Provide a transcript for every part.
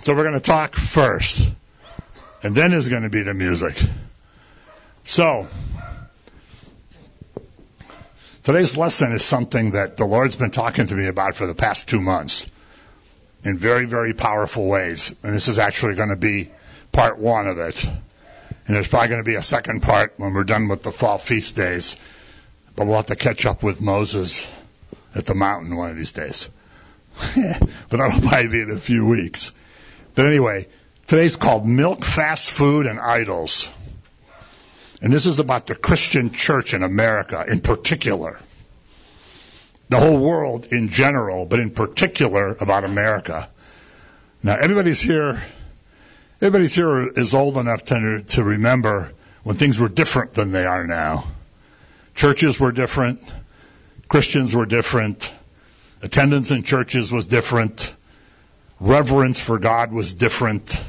So we're going to talk first, and then is going to be the music. So, today's lesson is something that the Lord's been talking to me about for the past 2 months in very, very powerful ways. And this is actually going to be part one of it. And there's probably going to be a second part when we're done with the fall feast days. But we'll have to catch up with Moses at the mountain one of these days. But that'll probably be in a few weeks. But anyway, today's called Milk, Fast Food, and Idols. And this is about the Christian church in America in particular. The whole world in general, but in particular about America. Now, everybody's here is old enough to remember when things were different than they are now. Churches were different. Christians were different. Attendance in churches was different. Reverence for God was different.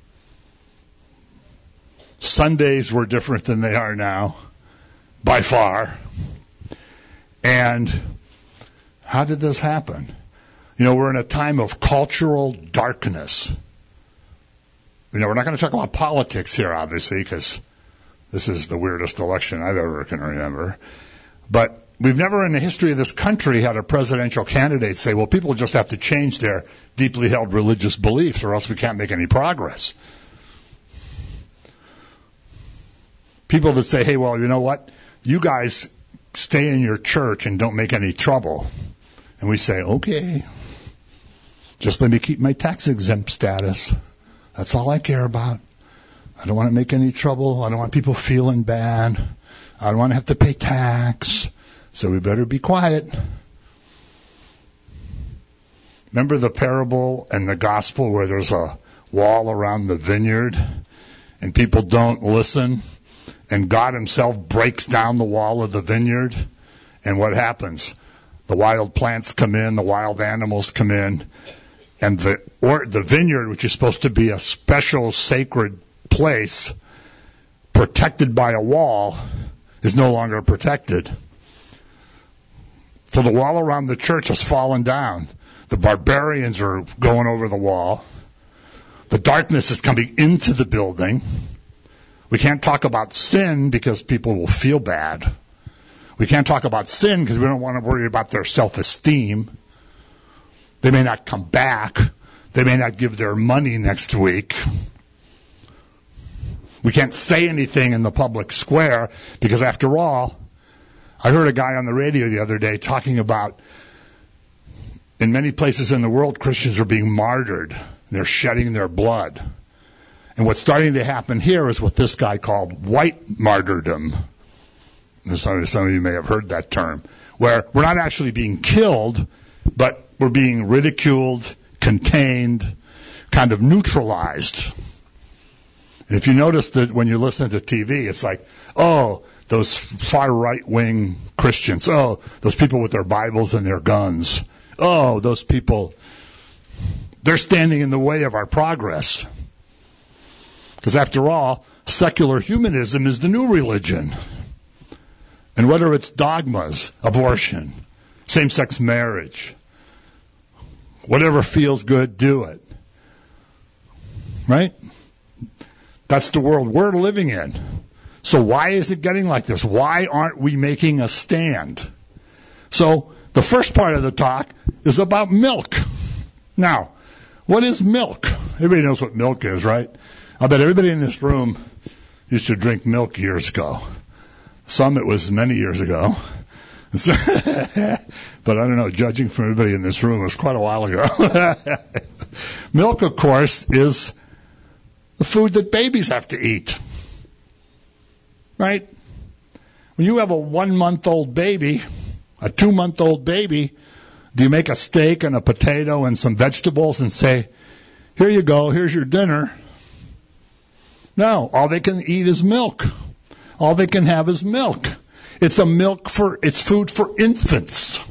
Sundays were different than they are now, by far. And how did this happen? You know, we're in a time of cultural darkness. You know, we're not going to talk about politics here, obviously, because this is the weirdest election I've ever can remember. But we've never in the history of this country had a presidential candidate say, well, people just have to change their deeply held religious beliefs or else we can't make any progress. People that say, hey, well, you know what? You guys stay in your church and don't make any trouble. And we say, okay, just let me keep my tax exempt status. That's all I care about. I don't want to make any trouble. I don't want people feeling bad. I don't want to have to pay tax. So we better be quiet. Remember the parable and the gospel where there's a wall around the vineyard and people don't listen? And God himself breaks down the wall of the vineyard. And what happens? The wild plants come in, the wild animals come in. And the vineyard, which is supposed to be a special sacred place, protected by a wall, is no longer protected. So the wall around the church has fallen down. The barbarians are going over the wall. The darkness is coming into the building. We can't talk about sin because people will feel bad. We can't talk about sin because we don't want to worry about their self-esteem. They may not come back. They may not give their money next week. We can't say anything in the public square because, after all, I heard a guy on the radio the other day talking about in many places in the world, Christians are being martyred. They're shedding their blood. And what's starting to happen here is what this guy called white martyrdom. Some of you may have heard that term, where we're not actually being killed, but we're being ridiculed, contained, kind of neutralized. And if you notice that when you listen to TV, it's like, oh, those far right-wing Christians. Oh, those people with their Bibles and their guns. Oh, those people, they're standing in the way of our progress. Because after all, secular humanism is the new religion. And whether it's dogmas, abortion, same-sex marriage, whatever feels good, do it. Right? That's the world we're living in. So why is it getting like this? Why aren't we making a stand? So the first part of the talk is about milk. Now, what is milk? Everybody knows what milk is, right? I bet everybody in this room used to drink milk years ago. Some it was many years ago. So, but I don't know, judging from everybody in this room, it was quite a while ago. Milk, of course, is the food that babies have to eat. Right? When you have a 1-month-old baby, a 2-month-old baby, do you make a steak and a potato and some vegetables and say, here you go, here's your dinner? No, all they can eat is milk. All they can have is milk. It's food for infants.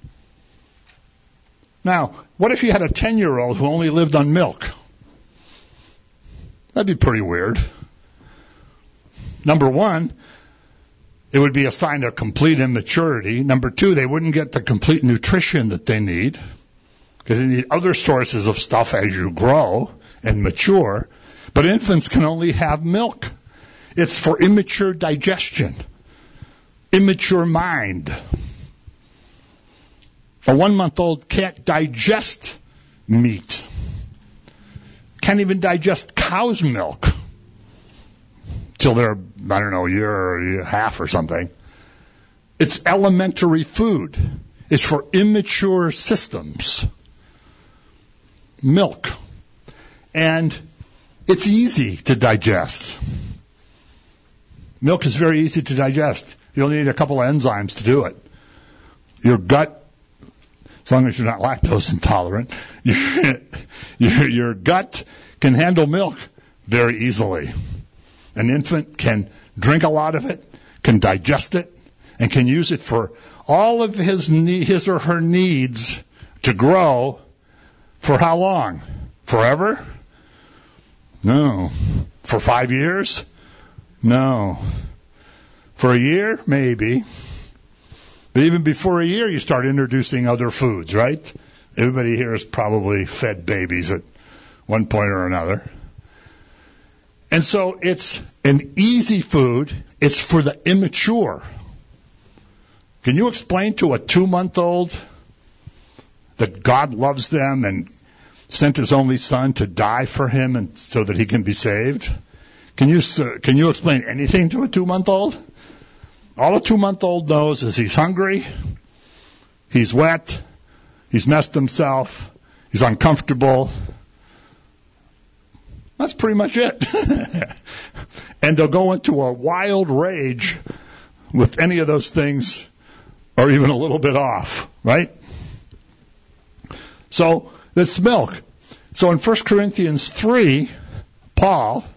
Now, what if you had a 10-year-old who only lived on milk? That'd be pretty weird. Number one, it would be a sign of complete immaturity. Number two, they wouldn't get the complete nutrition that they need, because they need other sources of stuff as you grow and mature, but infants can only have milk. It's for immature digestion, immature mind. A 1-month-old can't digest meat, can't even digest cow's milk till they're, a year or a half or something. It's elementary food. It's for immature systems. Milk. And it's easy to digest. Milk is very easy to digest. You only need a couple of enzymes to do it. Your gut, as long as you're not lactose intolerant, your gut can handle milk very easily. An infant can drink a lot of it, can digest it, and can use it for all of his or her needs to grow. For how long? Forever? No. For 5 years? No. For a year? Maybe. But even before a year, you start introducing other foods, right? Everybody here has probably fed babies at one point or another. And so it's an easy food. It's for the immature. Can you explain to a 2-month-old that God loves them and sent his only son to die for him and so that he can be saved? Can you explain anything to a 2-month-old? All a 2-month-old knows is he's hungry, he's wet, he's messed himself, he's uncomfortable. That's pretty much it. And they'll go into a wild rage with any of those things or even a little bit off, right? So this milk. So in 1 Corinthians 3, Paul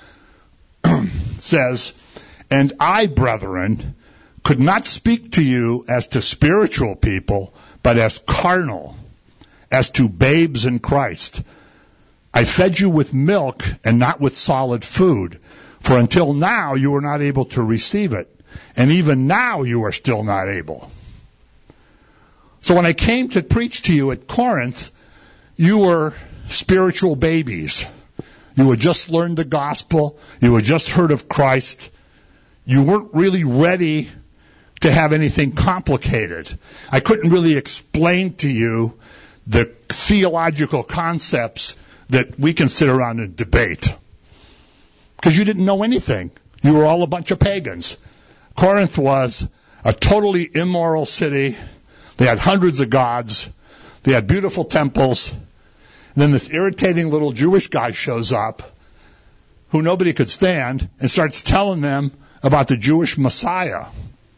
says, "And I, brethren, could not speak to you as to spiritual people, but as carnal, as to babes in Christ. I fed you with milk and not with solid food, for until now you were not able to receive it, and even now you are still not able." So when I came to preach to you at Corinth, you were spiritual babies. You had just learned the gospel. You had just heard of Christ. You weren't really ready to have anything complicated. I couldn't really explain to you the theological concepts that we can sit around and debate, because you didn't know anything. You were all a bunch of pagans. Corinth was a totally immoral city. They had hundreds of gods. They had beautiful temples. And then this irritating little Jewish guy shows up who nobody could stand and starts telling them about the Jewish Messiah.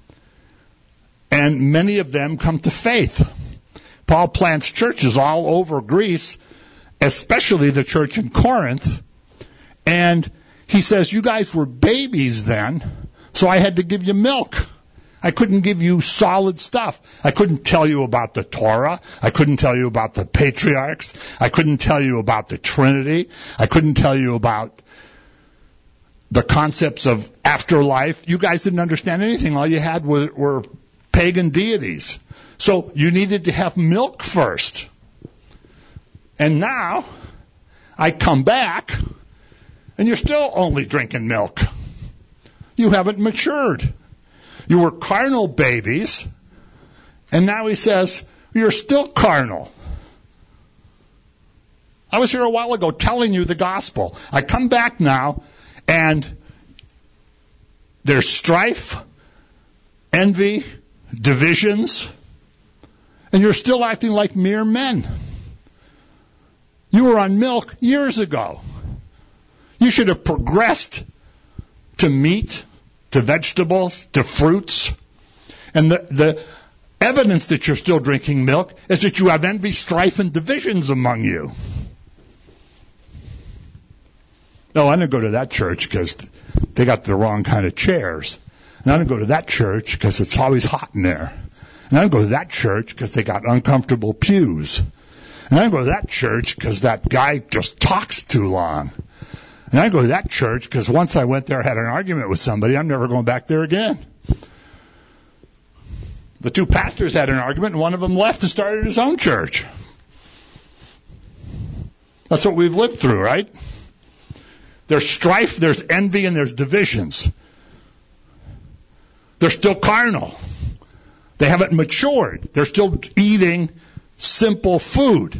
And many of them come to faith. Paul plants churches all over Greece, especially the church in Corinth. And he says, you guys were babies then, so I had to give you milk. I couldn't give you solid stuff. I couldn't tell you about the Torah. I couldn't tell you about the patriarchs. I couldn't tell you about the Trinity. I couldn't tell you about the concepts of afterlife. You guys didn't understand anything. All you had were pagan deities. So you needed to have milk first. And now I come back and you're still only drinking milk. You haven't matured. You were carnal babies, and now he says, you're still carnal. I was here a while ago telling you the gospel. I come back now, and there's strife, envy, divisions, and you're still acting like mere men. You were on milk years ago. You should have progressed to meat, to vegetables, to fruits. And the evidence that you're still drinking milk is that you have envy, strife, and divisions among you. No, I didn't go to that church because they got the wrong kind of chairs. And I didn't go to that church because it's always hot in there. And I didn't go to that church because they got uncomfortable pews. And I didn't go to that church because that guy just talks too long. And I go to that church because once I went there, had an argument with somebody, I'm never going back there again. The two pastors had an argument, and one of them left and started his own church. That's what we've lived through, right? There's strife, there's envy, and there's divisions. They're still carnal. They haven't matured. They're still eating simple food.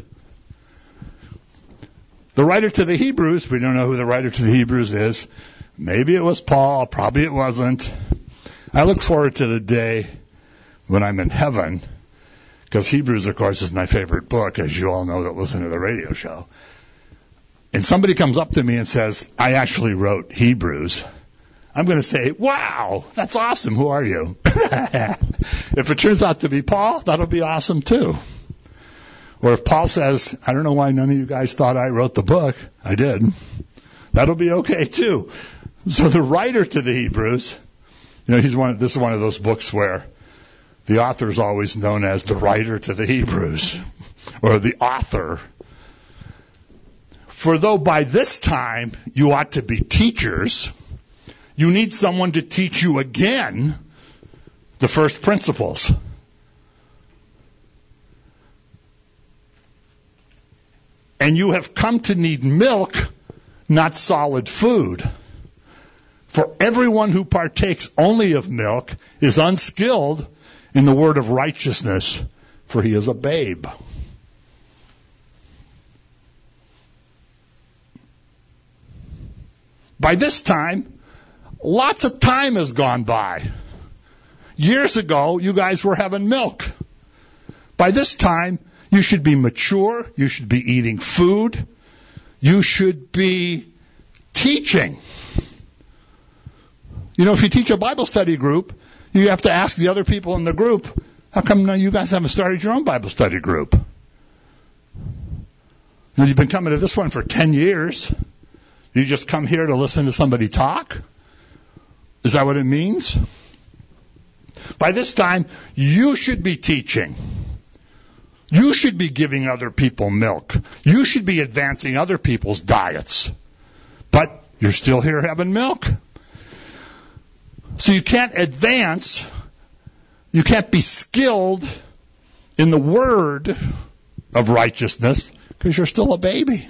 The writer to the Hebrews, we don't know who the writer to the Hebrews is. Maybe it was Paul, probably it wasn't. I look forward to the day when I'm in heaven, because Hebrews, of course, is my favorite book, as you all know that listen to the radio show. And somebody comes up to me and says, I actually wrote Hebrews. I'm going to say, wow, that's awesome. Who are you? If it turns out to be Paul, that'll be awesome too. Or if Paul says, I don't know why none of you guys thought I wrote the book. I did. That'll be okay too. So the writer to the Hebrews, this is one of those books where the author is always known as the writer to the Hebrews, or the author. For though by this time you ought to be teachers, you need someone to teach you again the first principles. And you have come to need milk, not solid food. For everyone who partakes only of milk is unskilled in the word of righteousness, for he is a babe. By this time, lots of time has gone by. Years ago, you guys were having milk. By this time, you should be mature. You should be eating food. You should be teaching. If you teach a Bible study group, you have to ask the other people in the group, how come you guys haven't started your own Bible study group? And you've been coming to this one for 10 years. You just come here to listen to somebody talk? Is that what it means? By this time, you should be teaching. You should be giving other people milk. You should be advancing other people's diets. But you're still here having milk. So you can't advance, you can't be skilled in the word of righteousness because you're still a baby.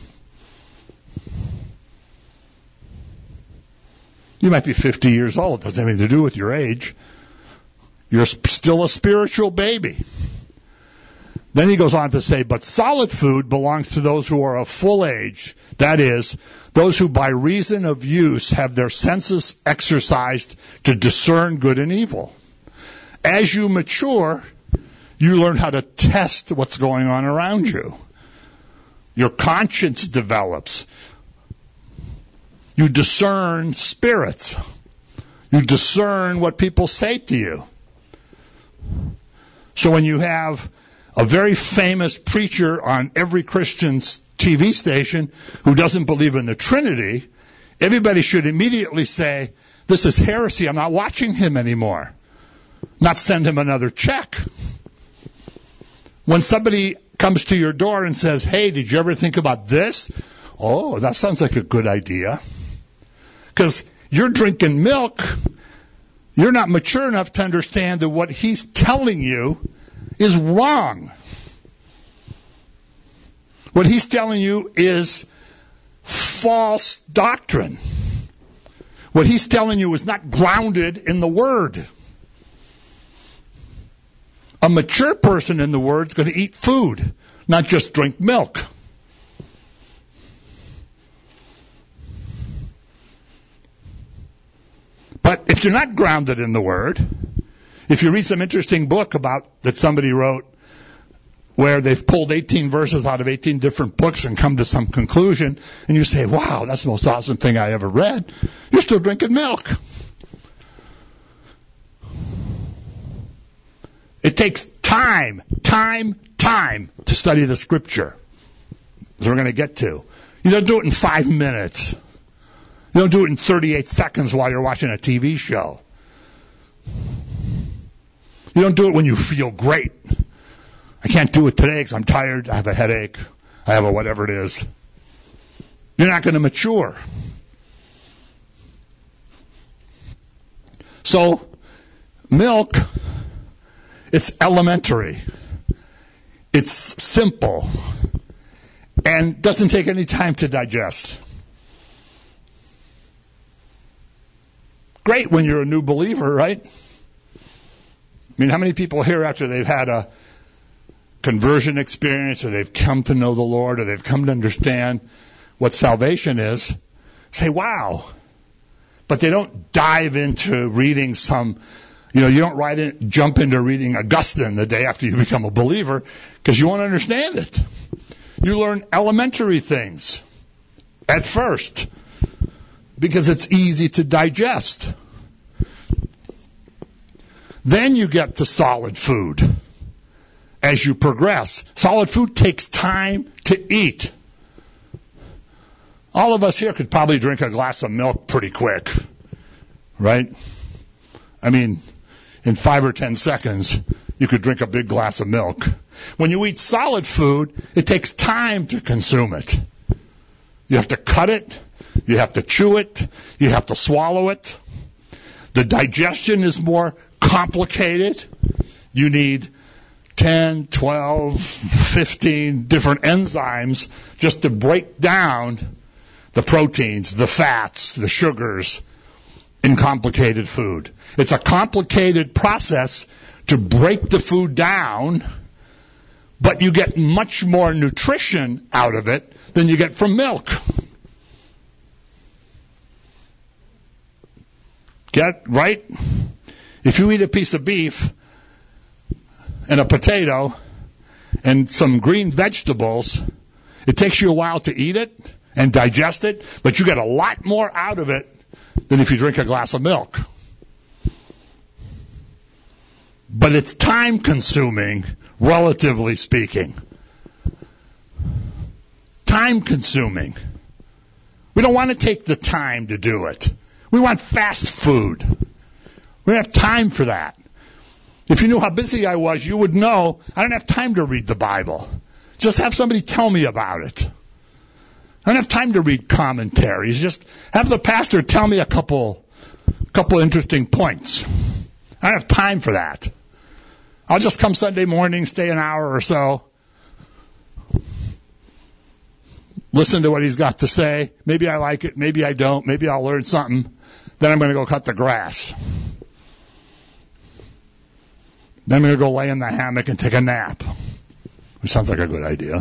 You might be 50 years old. It doesn't have anything to do with your age. You're still a spiritual baby. Then he goes on to say, but solid food belongs to those who are of full age. That is, those who by reason of use have their senses exercised to discern good and evil. As you mature, you learn how to test what's going on around you. Your conscience develops. You discern spirits. You discern what people say to you. So when you have a very famous preacher on every Christian's TV station who doesn't believe in the Trinity, everybody should immediately say, this is heresy, I'm not watching him anymore. Not send him another check. When somebody comes to your door and says, hey, did you ever think about this? Oh, that sounds like a good idea. Because you're drinking milk, you're not mature enough to understand that what he's telling you is wrong. What he's telling you is false doctrine. What he's telling you is not grounded in the Word. A mature person in the Word is going to eat food, not just drink milk. But if you're not grounded in the Word, if you read some interesting book that somebody wrote where they've pulled 18 verses out of 18 different books and come to some conclusion, and you say, wow, that's the most awesome thing I ever read, you're still drinking milk. It takes time to study the Scripture, as we're going to get to. You don't do it in 5 minutes. You don't do it in 38 seconds while you're watching a TV show. You don't do it when you feel great. I can't do it today because I'm tired, I have a headache, I have a whatever it is. You're not going to mature. So, milk, it's elementary. It's simple. and doesn't take any time to digest. Great when you're a new believer, right? I mean, how many people here after they've had a conversion experience or they've come to know the Lord or they've come to understand what salvation is, say, wow. But they don't dive into reading some, you don't jump into reading Augustine the day after you become a believer because you won't understand it. You learn elementary things at first because it's easy to digest. Then you get to solid food as you progress. Solid food takes time to eat. All of us here could probably drink a glass of milk pretty quick, right? I mean, in 5 or 10 seconds, you could drink a big glass of milk. When you eat solid food, it takes time to consume it. You have to cut it. You have to chew it. You have to swallow it. The digestion is more complicated. You need 10, 12, 15 different enzymes just to break down the proteins, the fats, the sugars in complicated food. It's a complicated process to break the food down, but you get much more nutrition out of it than you get from milk. Get right? If you eat a piece of beef and a potato and some green vegetables, it takes you a while to eat it and digest it, but you get a lot more out of it than if you drink a glass of milk. But it's time consuming, relatively speaking. Time consuming. We don't want to take the time to do it. We want fast food. We don't have time for that. If you knew how busy I was, you would know I don't have time to read the Bible. Just have somebody tell me about it. I don't have time to read commentaries. Just have the pastor tell me a couple interesting points. I don't have time for that. I'll just come Sunday morning, stay an hour or so, listen to what he's got to say. Maybe I like it, maybe I don't, maybe I'll learn something. Then I'm going to go cut the grass. Then I'm going to go lay in the hammock and take a nap, which sounds like a good idea.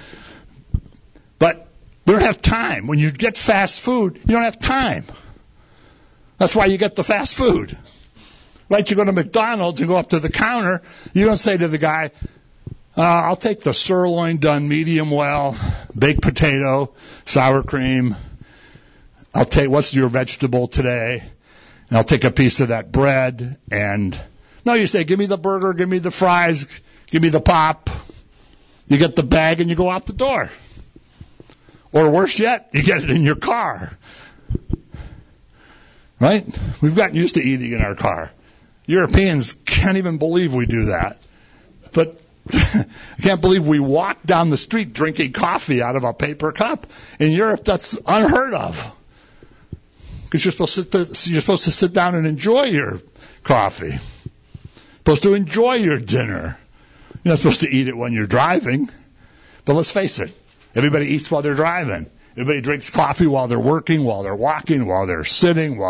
But we don't have time. When you get fast food, you don't have time. That's why you get the fast food. Right? You go to McDonald's and go up to the counter. You don't say to the guy, I'll take the sirloin done medium well, baked potato, sour cream. I'll take, what's your vegetable today? And I'll take a piece of that bread. And no, you say, give me the burger, give me the fries, give me the pop. You get the bag and you go out the door. Or worse yet, you get it in your car. Right? We've gotten used to eating in our car. Europeans can't even believe we do that. But I can't believe we walk down the street drinking coffee out of a paper cup. In Europe, that's unheard of. Because you're supposed to sit down and enjoy your coffee. You're supposed to enjoy your dinner. You're not supposed to eat it when you're driving. But let's face it. Everybody eats while they're driving. Everybody drinks coffee while they're working, while they're walking, while they're sitting,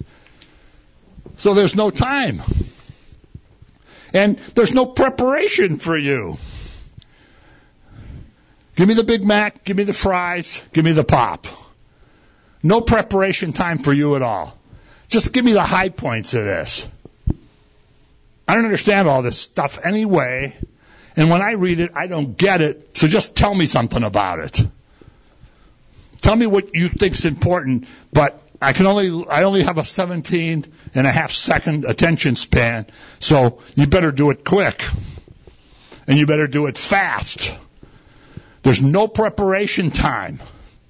So there's no time. And there's no preparation for you. Give me the Big Mac, give me the fries, give me the pop. No preparation time for you at all. Just give me the high points of this. I don't understand all this stuff anyway. And when I read it, I don't get it. So just tell me something about it. Tell me what you think's important, but I only have a 17.5 second attention span, so you better do it quick. And you better do it fast. There's no preparation time.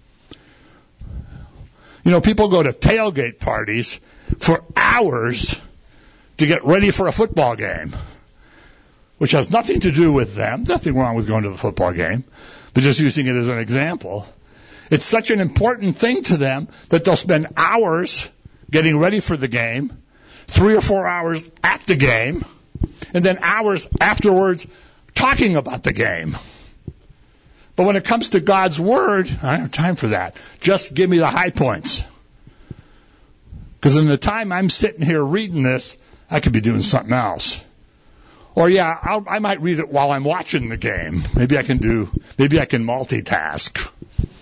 You know, people go to tailgate parties for hours to get ready for a football game, which has nothing to do with them. Nothing wrong with going to the football game, but just using it as an example. It's such an important thing to them that they'll spend hours getting ready for the game, 3 or 4 hours at the game, and then hours afterwards talking about the game. But when it comes to God's Word, I don't have time for that. Just give me the high points. Because in the time I'm sitting here reading this, I could be doing something else. Or I might read it while I'm watching the game. Maybe I can multitask.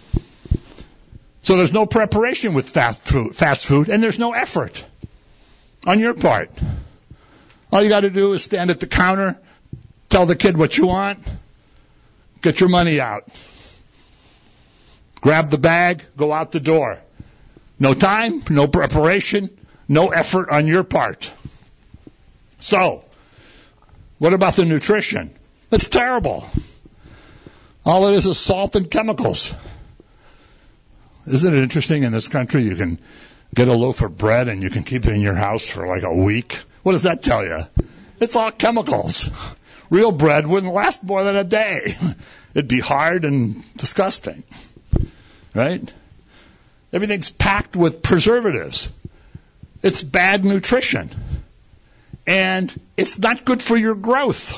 So there's no preparation with fast food, and there's no effort on your part. All you got to do is stand at the counter, tell the kid what you want, get your money out, grab the bag, go out the door. No time, no preparation, no effort on your part. So, what about the nutrition? It's terrible. All it is salt and chemicals. Isn't it interesting in this country you can get a loaf of bread and you can keep it in your house for like a week? What does that tell you? It's all chemicals. Real bread wouldn't last more than a day. It'd be hard and disgusting. Right? Everything's packed with preservatives. It's bad nutrition. And it's not good for your growth.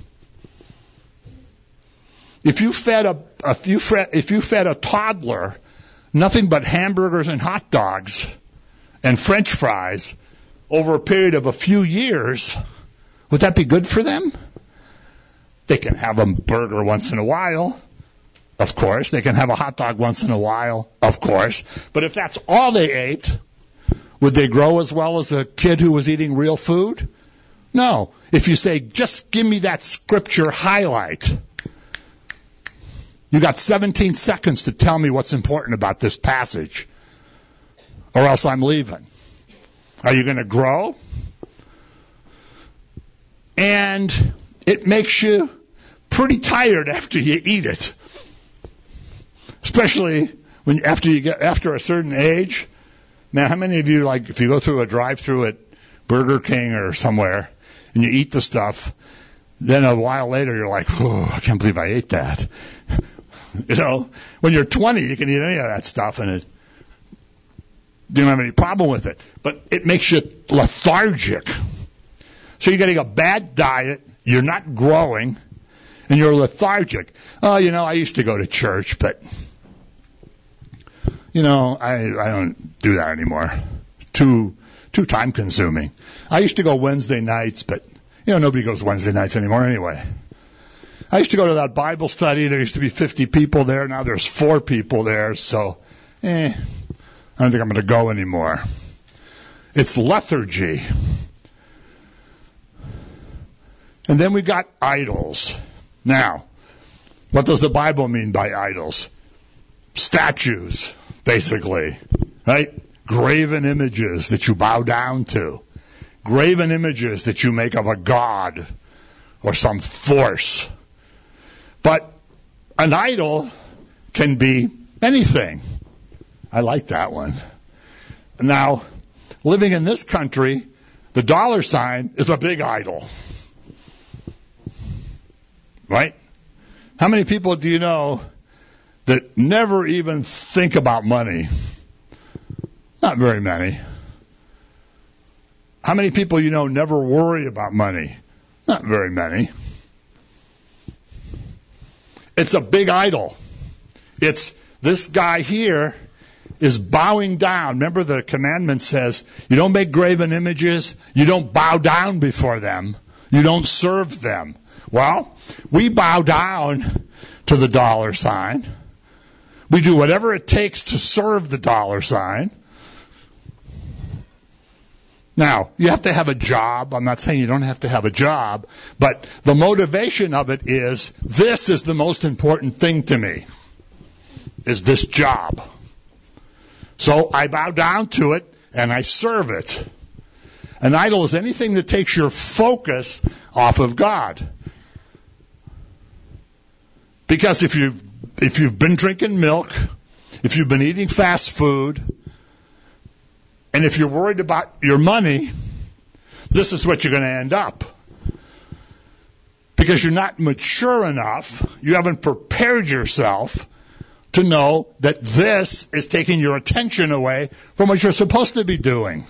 If you fed a toddler nothing but hamburgers and hot dogs and French fries over a period of a few years, would that be good for them? They can have a burger once in a while, of course. They can have a hot dog once in a while, of course. But if that's all they ate, would they grow as well as a kid who was eating real food? No. If you say, just give me that scripture highlight, you got 17 seconds to tell me what's important about this passage, or else I'm leaving. Are you going to grow? And it makes you pretty tired after you eat it, especially after a certain age. Man, how many of you, like, if you go through a drive-through at Burger King or somewhere and you eat the stuff, then a while later you're like, oh, I can't believe I ate that. You know, when you're 20, you can eat any of that stuff and you don't have any problem with it. But it makes you lethargic. So you're getting a bad diet, you're not growing, and you're lethargic. Oh, I used to go to church, but, I don't do that anymore. Too time consuming. I used to go Wednesday nights, but, nobody goes Wednesday nights anymore anyway. I used to go to that Bible study. There used to be 50 people there. Now there's 4 people there, so, I don't think I'm going to go anymore. It's lethargy. And then we got idols. Now, what does the Bible mean by idols? Statues, basically, right? Graven images that you bow down to. Graven images that you make of a god or some force. But an idol can be anything. I like that one. Now, living in this country, the dollar sign is a big idol. Right? How many people do you know that never even think about money? Not very many. How many people you know never worry about money? Not very many. It's a big idol. It's this guy here is bowing down. Remember the commandment says, you don't make graven images, you don't bow down before them, you don't serve them. Well, we bow down to the dollar sign. We do whatever it takes to serve the dollar sign. Now, you have to have a job. I'm not saying you don't have to have a job, but the motivation of it is, this is the most important thing to me, is this job. So I bow down to it and I serve it. An idol is anything that takes your focus off of God. Because if you've been drinking milk, if you've been eating fast food, and if you're worried about your money, this is what you're going to end up. Because you're not mature enough, you haven't prepared yourself to know that this is taking your attention away from what you're supposed to be doing.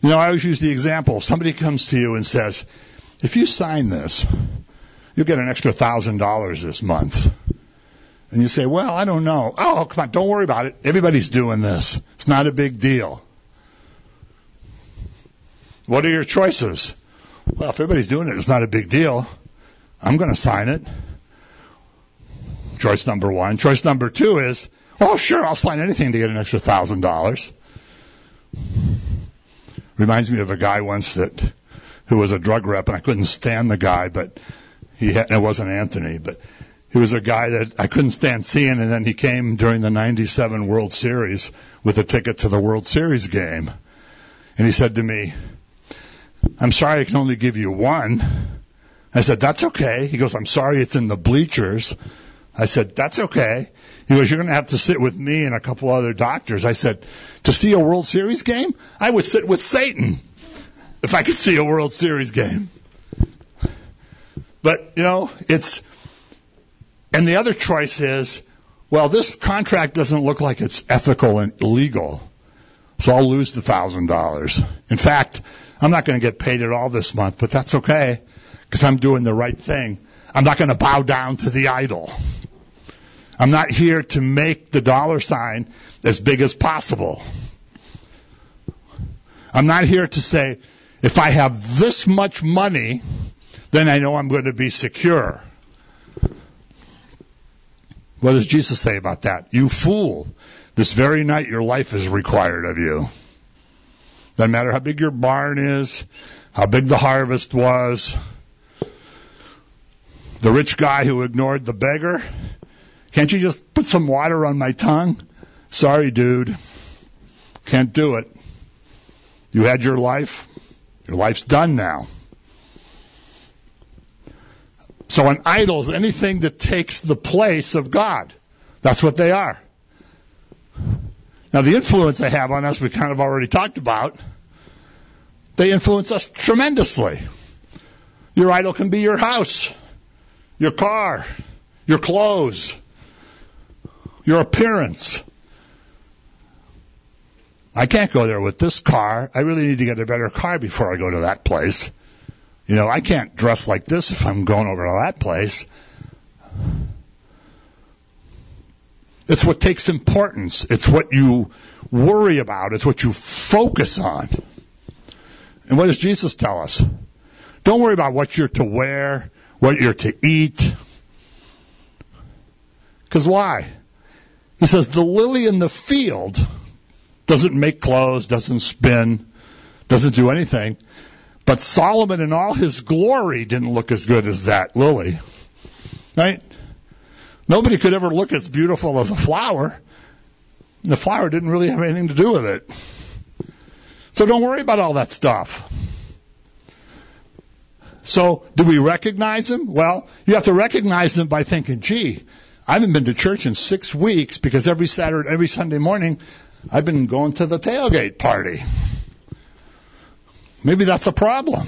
You know, I always use the example. Somebody comes to you and says, if you sign this, you'll get an extra $1,000 this month. And you say, well, I don't know. Oh, come on, don't worry about it. Everybody's doing this. It's not a big deal. What are your choices? Well, if everybody's doing it, it's not a big deal. I'm going to sign it. Choice number one. Choice number two is, oh, sure, I'll sign anything to get an extra $1,000. Reminds me of a guy once who was a drug rep, and I couldn't stand the guy, but it wasn't Anthony, but he was a guy that I couldn't stand seeing, and then he came during the 97 World Series with a ticket to the World Series game. And he said to me, I'm sorry I can only give you one. I said, that's okay. He goes, I'm sorry it's in the bleachers. I said, that's okay. He goes, you're going to have to sit with me and a couple other doctors. I said, to see a World Series game? I would sit with Satan if I could see a World Series game. But, you know, and the other choice is, well, this contract doesn't look like it's ethical and legal, so I'll lose the $1,000. In fact, I'm not going to get paid at all this month, but that's okay, because I'm doing the right thing. I'm not going to bow down to the idol. I'm not here to make the dollar sign as big as possible. I'm not here to say, if I have this much money, then I know I'm going to be secure. What does Jesus say about that? You fool. This very night your life is required of you. Doesn't matter how big your barn is, how big the harvest was. The rich guy who ignored the beggar, can't you just put some water on my tongue? Sorry, dude. Can't do it. You had your life. Your life's done now. So an idol is anything that takes the place of God. That's what they are. Now, the influence they have on us, we kind of already talked about. They influence us tremendously. Your idol can be your house, your car, your clothes, your appearance. I can't go there with this car. I really need to get a better car before I go to that place. You know, I can't dress like this if I'm going over to that place. It's what takes importance. It's what you worry about. It's what you focus on. And what does Jesus tell us? Don't worry about what you're to wear, what you're to eat. Because why? He says the lily in the field doesn't make clothes, doesn't spin, doesn't do anything. But Solomon in all his glory didn't look as good as that lily. Right? Nobody could ever look as beautiful as a flower. The flower didn't really have anything to do with it. So don't worry about all that stuff. So do we recognize him? Well, you have to recognize him by thinking, gee, I haven't been to church in 6 weeks because every Sunday morning I've been going to the tailgate party. Maybe that's a problem.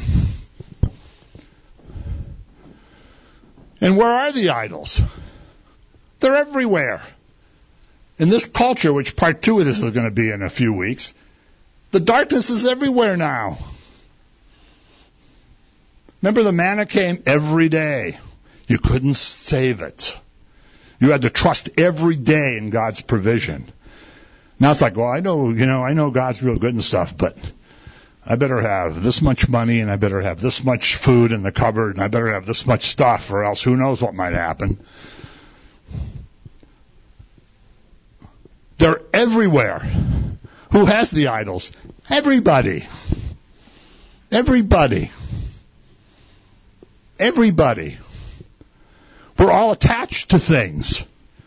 And where are the idols? They're everywhere. In this culture, which part 2 of this is going to be in a few weeks, the darkness is everywhere now. Remember, the manna came every day. You couldn't save it. You had to trust every day in God's provision. Now it's like, well, I know God's real good and stuff, but I better have this much money, and I better have this much food in the cupboard, and I better have this much stuff, or else who knows what might happen. They're everywhere. Who has the idols? Everybody. Everybody. Everybody. We're all attached to things.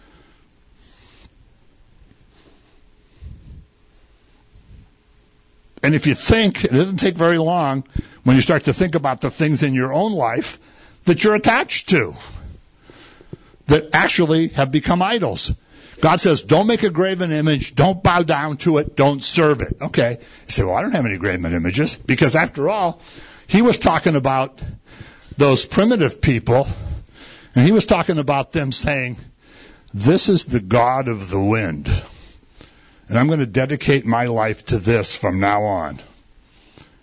And if you think, it doesn't take very long when you start to think about the things in your own life that you're attached to, that actually have become idols. God says, don't make a graven image, don't bow down to it, don't serve it. Okay. You say, well, I don't have any graven images, because after all, he was talking about those primitive people, and he was talking about them saying, this is the God of the wind, and I'm going to dedicate my life to this from now on.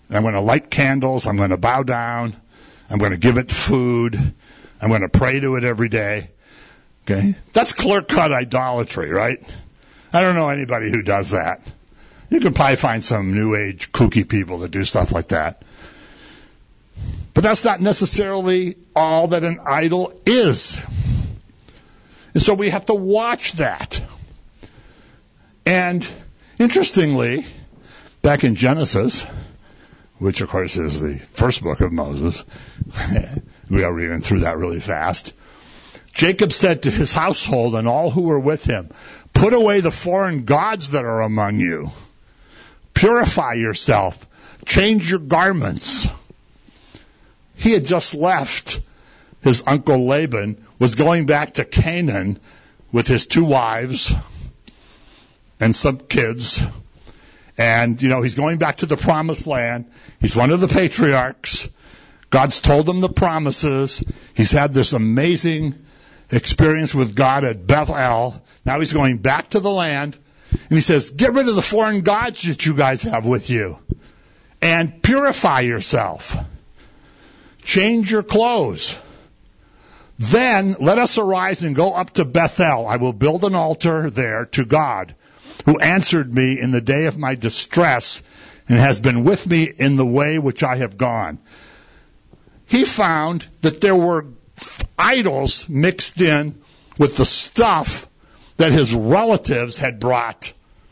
I'm going to light candles. I'm going to bow down. I'm going to give it food. I'm going to pray to it every day. Okay? That's clear-cut idolatry, right? I don't know anybody who does that. You can probably find some New Age kooky people that do stuff like that. But that's not necessarily all that an idol is. And so we have to watch that. And interestingly, back in Genesis, which of course is the first book of Moses, we are reading through that really fast, Jacob said to his household and all who were with him, "Put away the foreign gods that are among you. Purify yourself. Change your garments." He had just left. His uncle Laban was going back to Canaan with his 2 wives and some kids. And, he's going back to the promised land. He's one of the patriarchs. God's told him the promises. He's had this amazing experience with God at Bethel. Now he's going back to the land. And he says, get rid of the foreign gods that you guys have with you. And purify yourself. Change your clothes. Then let us arise and go up to Bethel. I will build an altar there to God, who answered me in the day of my distress and has been with me in the way which I have gone. He found that there were idols mixed in with the stuff that his relatives had brought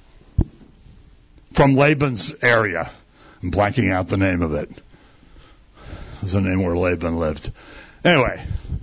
from Laban's area. I'm blanking out the name of it. It's the name where Laban lived. Anyway,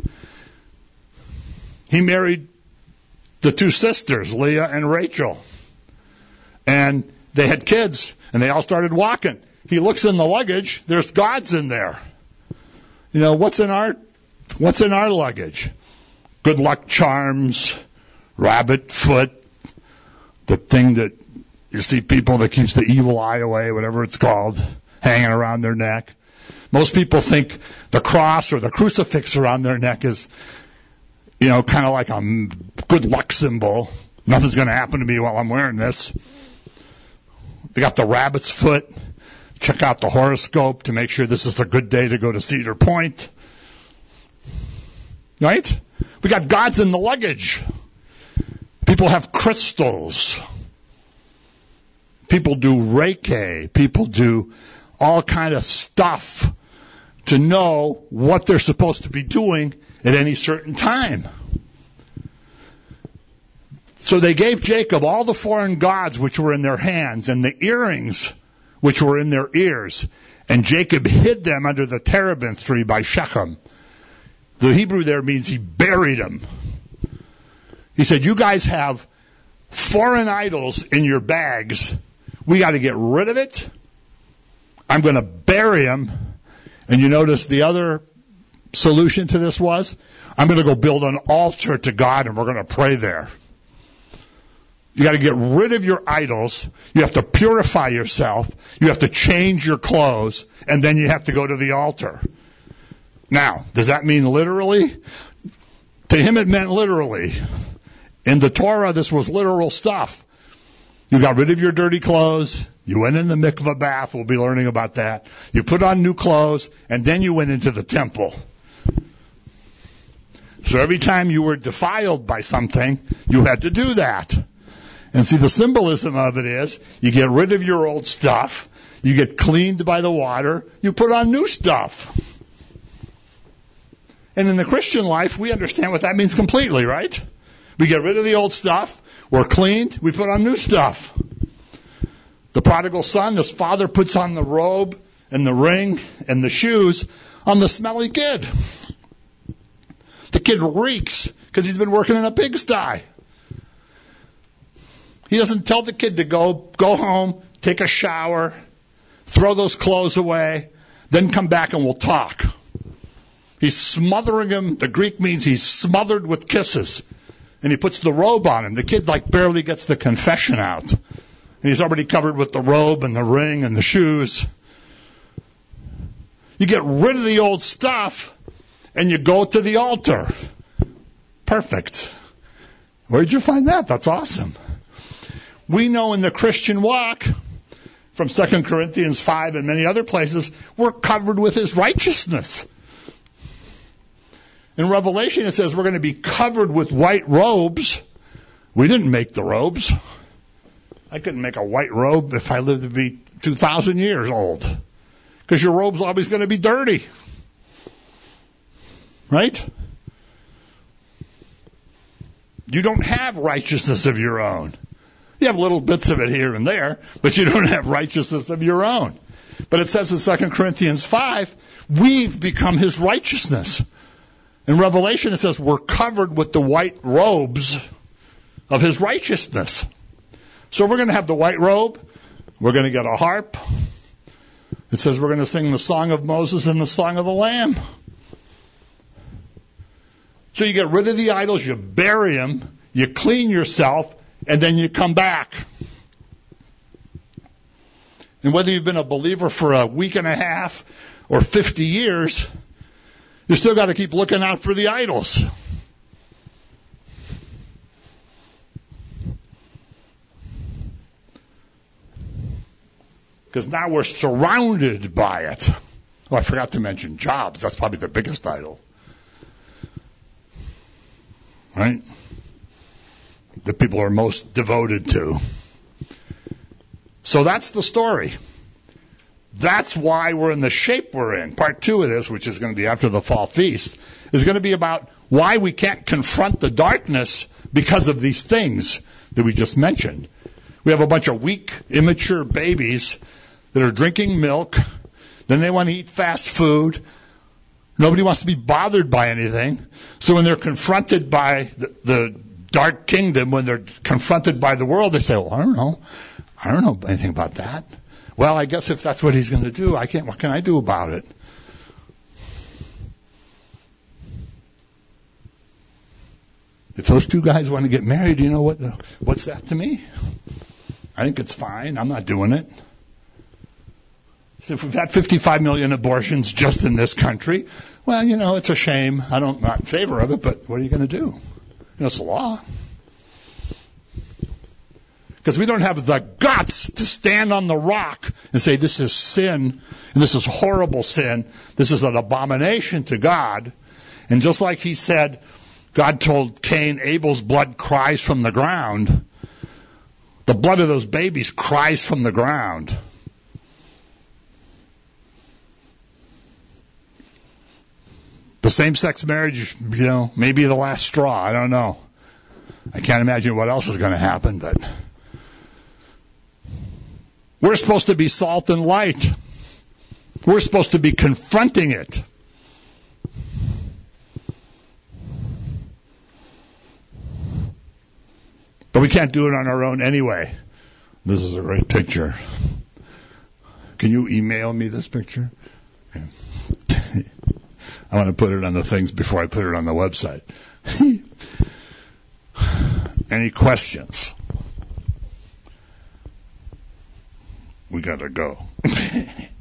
he married the 2 sisters, Leah and Rachel. And they had kids, and they all started walking. He looks in the luggage. There's gods in there. What's in our luggage? Good luck charms, rabbit foot, the thing that you see people that keeps the evil eye away, whatever it's called, hanging around their neck. Most people think the cross or the crucifix around their neck is, kind of like a good luck symbol. Nothing's going to happen to me while I'm wearing this. They got the rabbit's foot. Check out the horoscope to make sure this is a good day to go to Cedar Point. Right? We got gods in the luggage. People have crystals. People do Reiki. People do all kind of stuff to know what they're supposed to be doing at any certain time. So they gave Jacob all the foreign gods which were in their hands and the earrings which were in their ears. And Jacob hid them under the terebinth tree by Shechem. The Hebrew there means he buried them. He said, you guys have foreign idols in your bags. We got to get rid of it. I'm going to bury them. And you notice the other solution to this was, I'm going to go build an altar to God and we're going to pray there. You got to get rid of your idols. You have to purify yourself. You have to change your clothes. And then you have to go to the altar. Now, does that mean literally? To him it meant literally. In the Torah, this was literal stuff. You got rid of your dirty clothes. You went in the mikveh bath. We'll be learning about that. You put on new clothes. And then you went into the temple. So every time you were defiled by something, you had to do that. And see, the symbolism of it is, you get rid of your old stuff, you get cleaned by the water, you put on new stuff. And in the Christian life, we understand what that means completely, right? We get rid of the old stuff, we're cleaned, we put on new stuff. The prodigal son, his father puts on the robe and the ring and the shoes on the smelly kid. The kid reeks because he's been working in a pigsty. He doesn't tell the kid to go home, take a shower, throw those clothes away, then come back and we'll talk. He's smothering him. The Greek means he's smothered with kisses. And he puts the robe on him. The kid barely gets the confession out. And he's already covered with the robe and the ring and the shoes. You get rid of the old stuff and you go to the altar. Perfect. Where'd you find that? That's awesome. We know in the Christian walk, from 2 Corinthians 5 and many other places, we're covered with his righteousness. In Revelation, it says we're going to be covered with white robes. We didn't make the robes. I couldn't make a white robe if I lived to be 2,000 years old. Because your robe's always going to be dirty. Right? You don't have righteousness of your own. You have little bits of it here and there, but you don't have righteousness of your own. But it says in 2 Corinthians 5, we've become his righteousness. In Revelation, it says we're covered with the white robes of his righteousness. So we're going to have the white robe. We're going to get a harp. It says we're going to sing the song of Moses and the song of the Lamb. So you get rid of the idols, you bury them, you clean yourself, and then you come back. And whether you've been a believer for a week and a half or 50 years, you still got to keep looking out for the idols. Because now we're surrounded by it. Oh, I forgot to mention jobs. That's probably the biggest idol. Right? The people are most devoted to. So that's the story. That's why we're in the shape we're in. Part 2 of this, which is going to be after the fall feast, is going to be about why we can't confront the darkness because of these things that we just mentioned. We have a bunch of weak, immature babies that are drinking milk. Then they want to eat fast food. Nobody wants to be bothered by anything. So when they're confronted by the dark kingdom, when they're confronted by the world, they say, well, I don't know anything about that. Well, I guess if that's what he's going to do, what can I do about it? If those two guys want to get married, you know what's that to me? I think it's fine. I'm not doing it. So if we've had 55 million abortions just in this country, well, it's a shame. I'm not in favor of it, but what are you going to do? It's a law. Because we don't have the guts to stand on the rock and say this is sin, and this is horrible sin. This is an abomination to God. And just like he said, God told Cain, Abel's blood cries from the ground. The blood of those babies cries from the ground. The same-sex marriage, may be the last straw. I don't know. I can't imagine what else is going to happen, but we're supposed to be salt and light. We're supposed to be confronting it. But we can't do it on our own anyway. This is a great picture. Can you email me this picture? I want to put it on the things before I put it on the website. Any questions? We got to go.